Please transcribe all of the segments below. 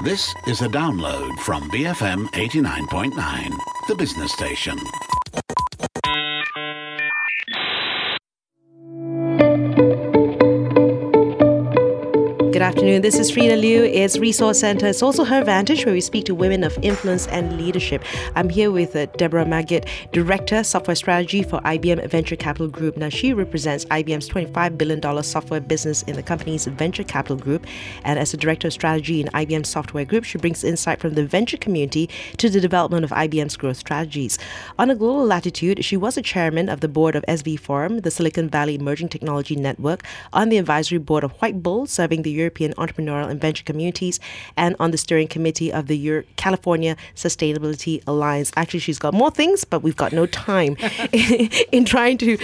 This is a download from BFM 89.9, the business station. Good afternoon. This is Frida Liu. It's Resource Center. It's also Her Vantage, where we speak to women of influence and leadership. I'm here with Deborah Magid, Director, Software Strategy for IBM Venture Capital Group. Now, she represents IBM's $25 billion software business in the company's Venture Capital Group. And as a Director of Strategy in IBM Software Group, she brings insight from the venture community to the development of IBM's growth strategies. On a global latitude, she was a chairman of the board of SV Forum, the Silicon Valley Emerging Technology Network, on the advisory board of White Bull, serving the European entrepreneurial and venture communities, and on the steering committee of the California Sustainability Alliance. Actually, she's got more things, but we've got no time in trying to,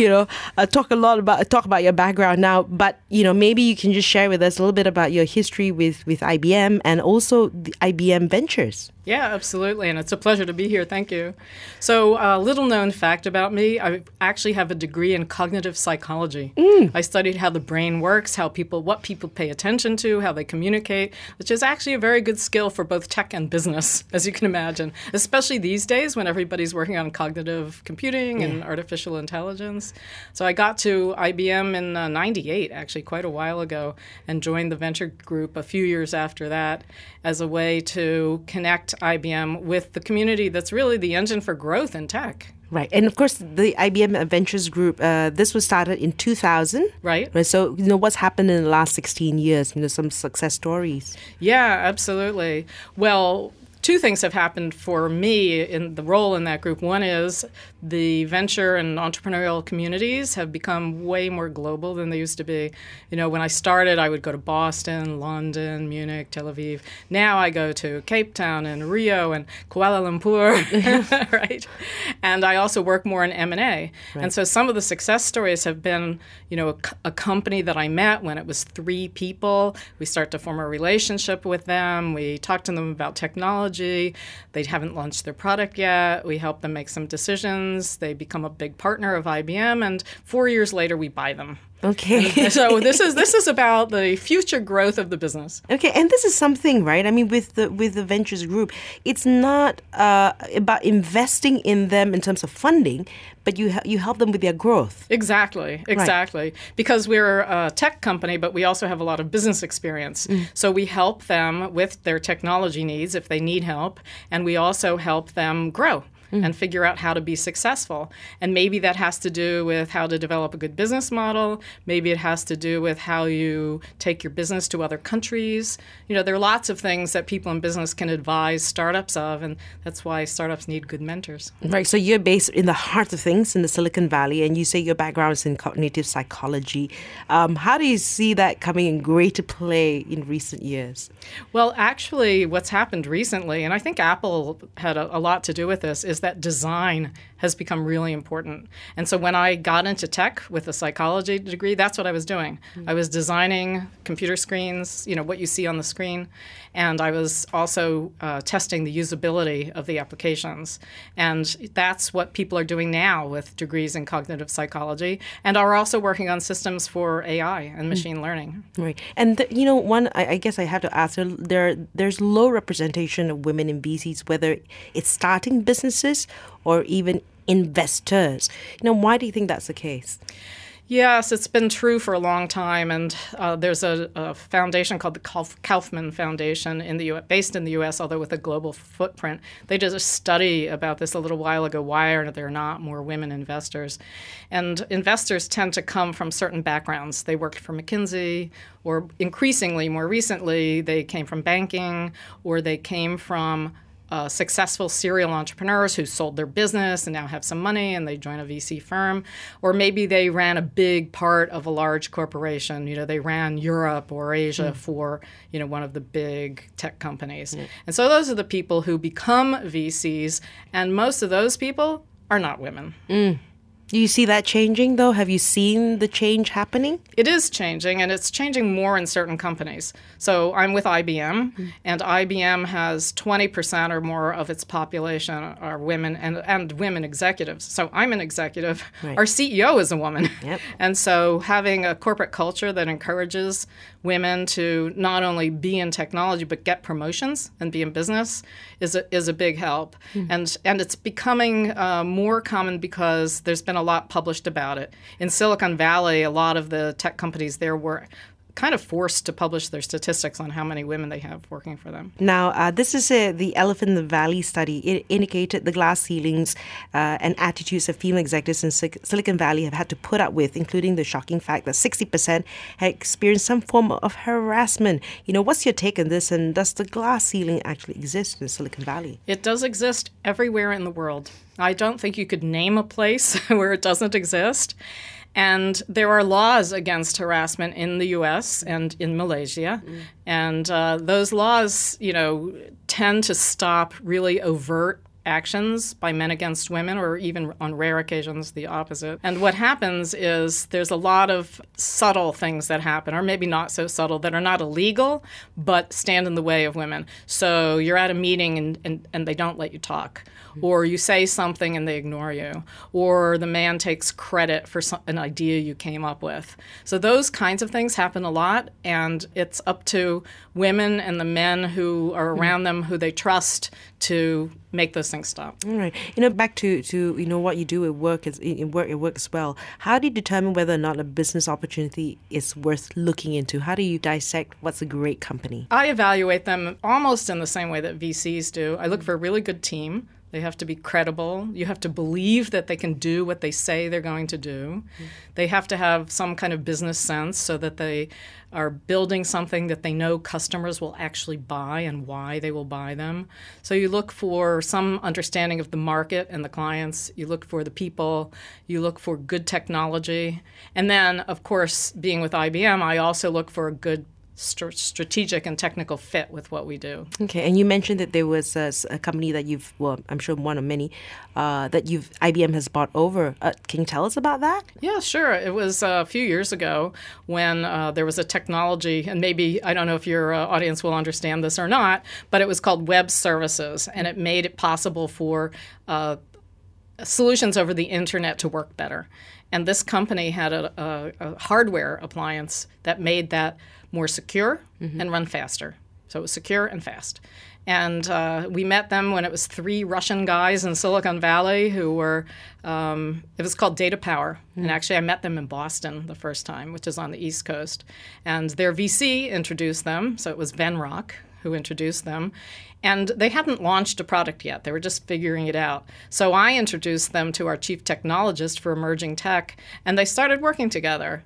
talk about your background now. But maybe you can just share with us a little bit about your history with IBM and also the IBM Ventures. Yeah, absolutely. And it's a pleasure to be here. Thank you. So a little known fact about me, I actually have a degree in cognitive psychology. I studied how the brain works, what people pay attention to, how they communicate, which is actually a very good skill for both tech and business, as you can imagine, especially these days when everybody's working on cognitive computing and artificial intelligence. So I got to IBM in 98, actually quite a while ago, and joined the venture group a few years after that as a way to connect IBM with the community that's really the engine for growth in tech. Right. And of course, the IBM Ventures Group, this was started in 2000. Right. So, what's happened in the last 16 years? Some success stories. Yeah, absolutely. Well, two things have happened for me in the role in that group. One is the venture and entrepreneurial communities have become way more global than they used to be. When I started, I would go to Boston, London, Munich, Tel Aviv. Now I go to Cape Town and Rio and Kuala Lumpur, right? And I also work more in M&A. Right. And so some of the success stories have been, a company that I met when it was 3 people. We start to form a relationship with them. We talk to them about technology. They haven't launched their product yet. We help them make some decisions. They become a big partner of IBM, and 4 years later, we buy them. Okay. And so this is about the future growth of the business. Okay, and this is something, right? I mean, with the Ventures Group, it's not about investing in them in terms of funding, but you help them with their growth. Exactly. Right. Because we're a tech company, but we also have a lot of business experience. So we help them with their technology needs if they need help, and we also help them grow and figure out how to be successful. And maybe that has to do with how to develop a good business model. Maybe it has to do with how you take your business to other countries. There are lots of things that people in business can advise startups of, and that's why startups need good mentors. Right. So you're based in the heart of things in the Silicon Valley, and you say your background is in cognitive psychology. How do you see that coming in greater play in recent years? Well, actually, what's happened recently, and I think Apple had a lot to do with this, is that design has become really important. And so when I got into tech with a psychology degree, that's what I was doing. I was designing computer screens, what you see on the screen, and I was also testing the usability of the applications. And that's what people are doing now with degrees in cognitive psychology, and are also working on systems for AI and machine learning. Right. And, I guess I have to ask, there's low representation of women in VCs, whether it's starting businesses or even investors. Why do you think that's the case? Yes, it's been true for a long time, and there's a foundation called the Kaufman Foundation in the based in the U.S., although with a global footprint. They did a study about this a little while ago. Why are there not more women investors? And investors tend to come from certain backgrounds. They worked for McKinsey, or increasingly, more recently, they came from banking, or they came from successful serial entrepreneurs who sold their business and now have some money and they join a VC firm. Or maybe they ran a big part of a large corporation. They ran Europe or Asia for, one of the big tech companies. And so those are the people who become VCs, and most of those people are not women. Do you see that changing, though? Have you seen the change happening? It is changing, and it's changing more in certain companies. So I'm with IBM, and IBM has 20% or more of its population are women and women executives. So I'm an executive. Right. Our CEO is a woman. Yep. And so having a corporate culture that encourages women to not only be in technology but get promotions and be in business is a big help. And it's becoming more common because there's been a lot published about it. In Silicon Valley, a lot of the tech companies there were kind of forced to publish their statistics on how many women they have working for them. Now, this is the Elephant in the Valley study. It indicated the glass ceilings and attitudes that female executives in Silicon Valley have had to put up with, including the shocking fact that 60% had experienced some form of harassment. What's your take on this, and does the glass ceiling actually exist in Silicon Valley? It does exist everywhere in the world. I don't think you could name a place where it doesn't exist. And there are laws against harassment in the U.S. and in Malaysia. And those laws, tend to stop really overt actions by men against women, or even on rare occasions the opposite. And what happens is there's a lot of subtle things that happen, or maybe not so subtle, that are not illegal but stand in the way of women. So you're at a meeting and they don't let you talk, or you say something and they ignore you, or the man takes credit for an idea you came up with. So those kinds of things happen a lot, and it's up to women and the men who are around them, who they trust, to make those things stop. All right. Back to what you do at work as well. How do you determine whether or not a business opportunity is worth looking into? How do you dissect what's a great company? I evaluate them almost in the same way that VCs do. I look for a really good team. They have to be credible. You have to believe that they can do what they say they're going to do. They have to have some kind of business sense so that they are building something that they know customers will actually buy and why they will buy them. So you look for some understanding of the market and the clients. You look for the people. You look for good technology. And then, of course, being with IBM, I also look for a good strategic and technical fit with what we do. Okay, and you mentioned that there was a company that I'm sure one of many, that IBM has bought over. Can you tell us about that? Yeah, sure. It was a few years ago when there was a technology, and maybe, I don't know if your audience will understand this or not, but it was called web services, and it made it possible for solutions over the internet to work better. And this company had a hardware appliance that made that more secure and run faster. So it was secure and fast. And we met them when it was 3 Russian guys in Silicon Valley who were, it was called Data Power. And actually I met them in Boston the first time, which is on the East Coast. And their VC introduced them. So it was Venrock who introduced them. And they hadn't launched a product yet. They were just figuring it out. So I introduced them to our chief technologist for emerging tech, and they started working together.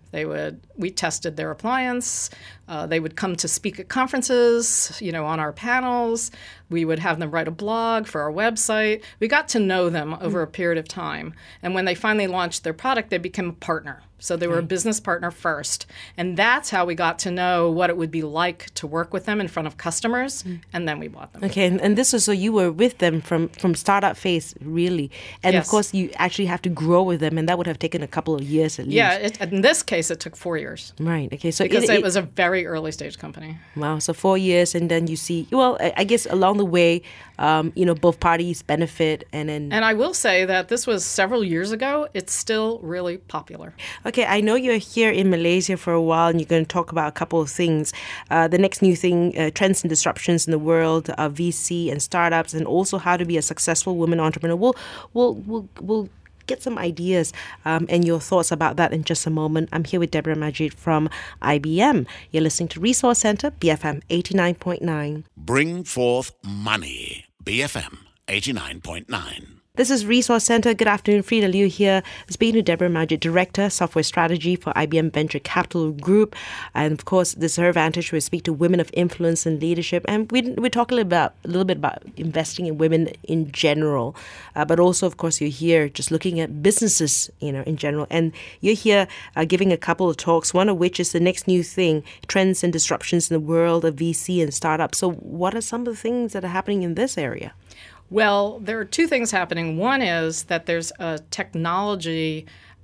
We tested their appliance. They would come to speak at conferences, on our panels. We would have them write a blog for our website. We got to know them over a period of time. And when they finally launched their product, they became a partner. So they were a business partner first. And that's how we got to know what it would be like to work with them in front of customers, and then we bought them. Okay, and this is so you were with them from startup phase, really. And Yes. of course, you actually have to grow with them, and that would have taken a couple of years at least. Yeah, in this case, it took 4 years. Right, okay. So Because it was a very early stage company. Wow, so 4 years, and then you see, well, I guess along the way, both parties benefit, and then... And I will say that this was several years ago. It's still really popular. Okay, I know you're here in Malaysia for a while, and you're going to talk about a couple of things. The next new thing, trends and disruptions in the world, VC and startups, and also how to be a successful woman entrepreneur. We'll get some ideas and your thoughts about that in just a moment. I'm here with Deborah Majid from IBM. You're listening to Resource Center, BFM 89.9. Bring forth money. BFM 89.9. This is Resource Center. Good afternoon. Frida Liu here, speaking to Deborah Majid, Director, Software Strategy for IBM Venture Capital Group. And of course, this is her vantage. We speak to women of influence and leadership. And we talk a little bit about investing in women in general. But also, of course, you're here just looking at businesses, in general. And you're here giving a couple of talks, one of which is the next new thing, trends and disruptions in the world of VC and startups. So what are some of the things that are happening in this area? Well, there are two things happening. One is that there's a technology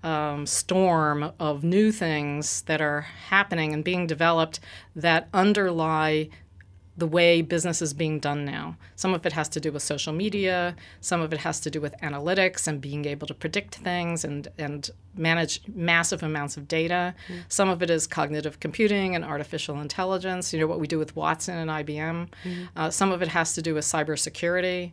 storm of new things that are happening and being developed that underlie the way business is being done now. Some of it has to do with social media. Some of it has to do with analytics and being able to predict things and manage massive amounts of data. Some of it is cognitive computing and artificial intelligence, what we do with Watson and IBM. Some of it has to do with cybersecurity,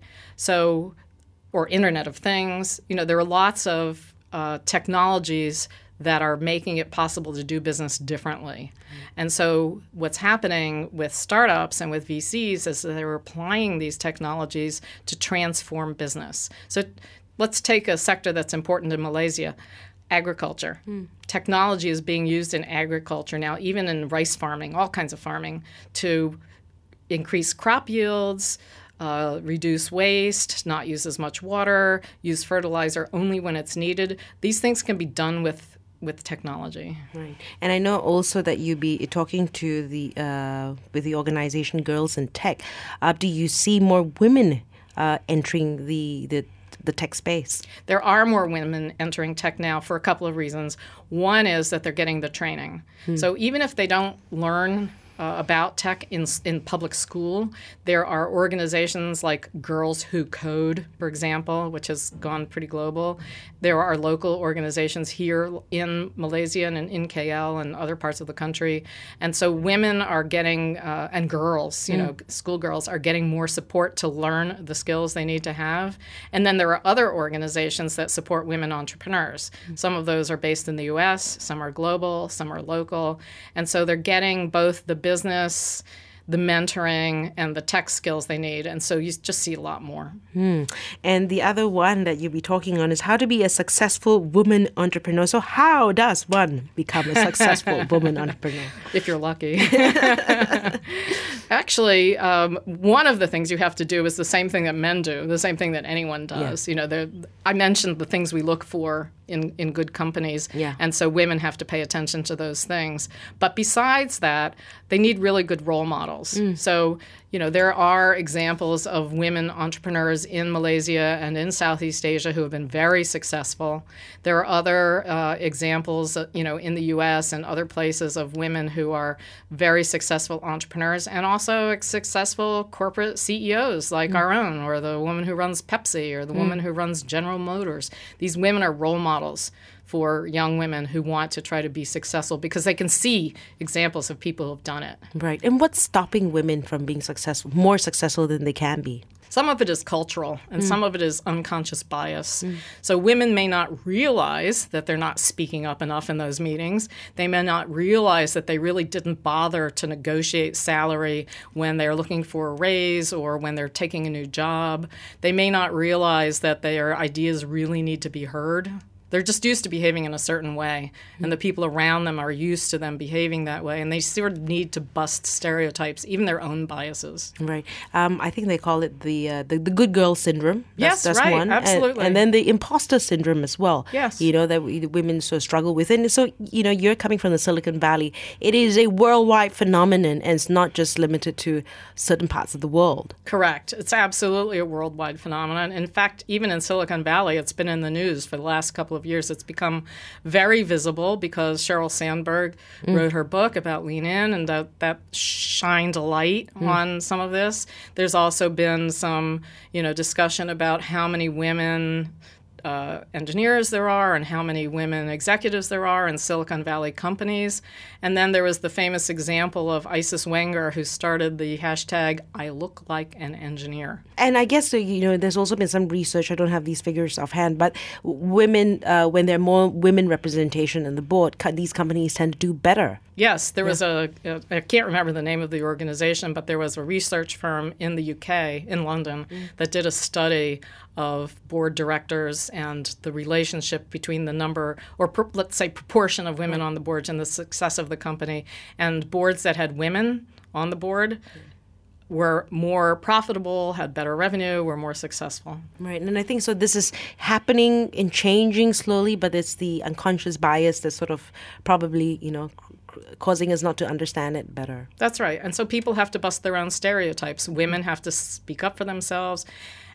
or Internet of Things. There are lots of technologies that are making it possible to do business differently. And so what's happening with startups and with VCs is that they're applying these technologies to transform business. So let's take a sector that's important in Malaysia, agriculture. Technology is being used in agriculture now, even in rice farming, all kinds of farming, to increase crop yields, reduce waste, not use as much water, use fertilizer only when it's needed. These things can be done with technology. Right. And I know also that you be talking to with the organization Girls in Tech. Do you see more women entering the tech space? There are more women entering tech now for a couple of reasons. One is that they're getting the training. So even if they don't learn about tech in public school, there are organizations like Girls Who Code, for example, which has gone pretty global. There are local organizations here in Malaysia and in KL and other parts of the country. And so women are getting, and girls, schoolgirls are getting more support to learn the skills they need to have. And then there are other organizations that support women entrepreneurs. Some of those are based in the U.S., some are global, some are local. And so they're getting both the business, the mentoring, and the tech skills they need. And so you just see a lot more. And the other one that you'll be talking on is how to be a successful woman entrepreneur. So how does one become a successful woman entrepreneur? If you're lucky. Actually, one of the things you have to do is the same thing that men do, the same thing that anyone does. Yeah. I mentioned the things we look for in good companies. Yeah. And so women have to pay attention to those things. But besides that, they need really good role models. So, there are examples of women entrepreneurs in Malaysia and in Southeast Asia who have been very successful. There are other examples, in the U.S. and other places of women who are very successful entrepreneurs and also successful corporate CEOs like our own, or the woman who runs Pepsi, or the woman who runs General Motors. These women are role models for young women who want to try to be successful because they can see examples of people who have done it. Right. And what's stopping women from being more successful than they can be? Some of it is cultural, and some of it is unconscious bias. So women may not realize that they're not speaking up enough in those meetings. They may not realize that they really didn't bother to negotiate salary when they're looking for a raise or when they're taking a new job. They may not realize that their ideas really need to be heard. They're just used to behaving in a certain way, and the people around them are used to them behaving that way, and they sort of need to bust stereotypes, even their own biases. Right. I think they call it the good girl syndrome. That's right. One. Absolutely. And then the imposter syndrome as well. Yes. That women so struggle with. And so, you're coming from the Silicon Valley. It is a worldwide phenomenon, and it's not just limited to certain parts of the world. Correct. It's absolutely a worldwide phenomenon. In fact, even in Silicon Valley, it's been in the news for the last couple of years. It's become very visible because Sheryl Sandberg wrote her book about Lean In, and that shined a light on some of this. There's also been some, discussion about how many women engineers there are and how many women executives there are in Silicon Valley companies. And then there was the famous example of Isis Wenger, who started the hashtag I look like an engineer. And I guess, there's also been some research, I don't have these figures offhand, but women, when there are more women representation in the board, these companies tend to do better. Yes, there was I can't remember the name of the organization, but there was a research firm in the UK, in London, that did a study of board directors and the relationship between the number, or let's say proportion of women on the boards and the success of the company. And boards that had women on the board were more profitable, had better revenue, were more successful. Right, and I think so this is happening and changing slowly, but it's the unconscious bias that's sort of probably, causing us not to understand it better. That's right. And so people have to bust their own stereotypes. Women have to speak up for themselves.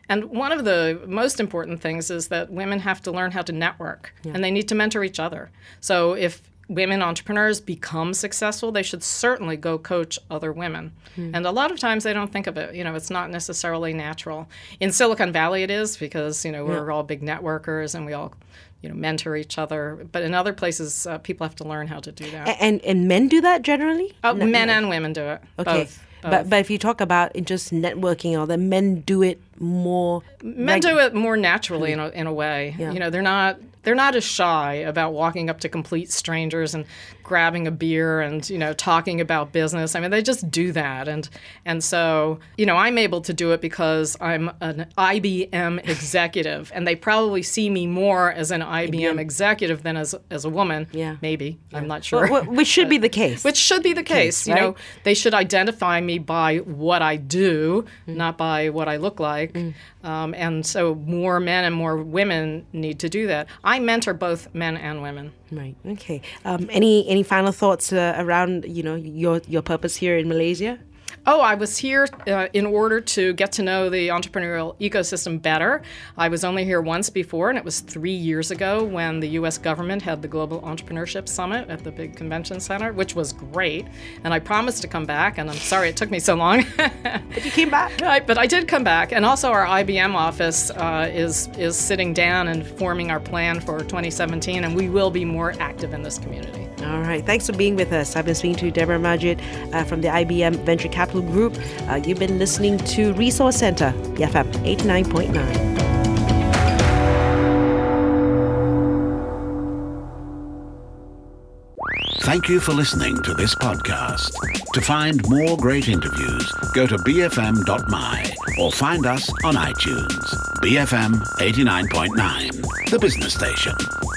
And one of the most important things is that women have to learn how to network, and they need to mentor each other. So if women entrepreneurs become successful, they should certainly go coach other women. And a lot of times they don't think of it. It's not necessarily natural. In Silicon Valley it is because, we're all big networkers and we all, mentor each other. But in other places, people have to learn how to do that. And men do that generally? Men and women do it. Okay. Both. But if you talk about just networking, or the men do it more. Men do it more naturally in a way. Yeah. They're not as shy about walking up to complete strangers and grabbing a beer and talking about business. I mean, they just do that, and so I'm able to do it because I'm an IBM executive, and they probably see me more as an IBM executive than as a woman. Yeah. Maybe. I'm not sure. Well, which should be the case. Which should be the case. Right? They should identify me by what I do, not by what I look like. And so more men and more women need to do that. I mentor both men and women. Right. Okay. Any final thoughts around your purpose here in Malaysia? Oh, I was here in order to get to know the entrepreneurial ecosystem better. I was only here once before, and it was 3 years ago when the U.S. government had the Global Entrepreneurship Summit at the big convention center, which was great. And I promised to come back, and I'm sorry it took me so long. But you came back. But I did come back. And also our IBM office is sitting down and forming our plan for 2017, and we will be more active in this community. All right. Thanks for being with us. I've been speaking to Deborah Majid from the IBM Venture Capital Group. You've been listening to Resource Center, BFM 89.9. Thank you for listening to this podcast. To find more great interviews, go to bfm.my or find us on iTunes. BFM 89.9, the business station.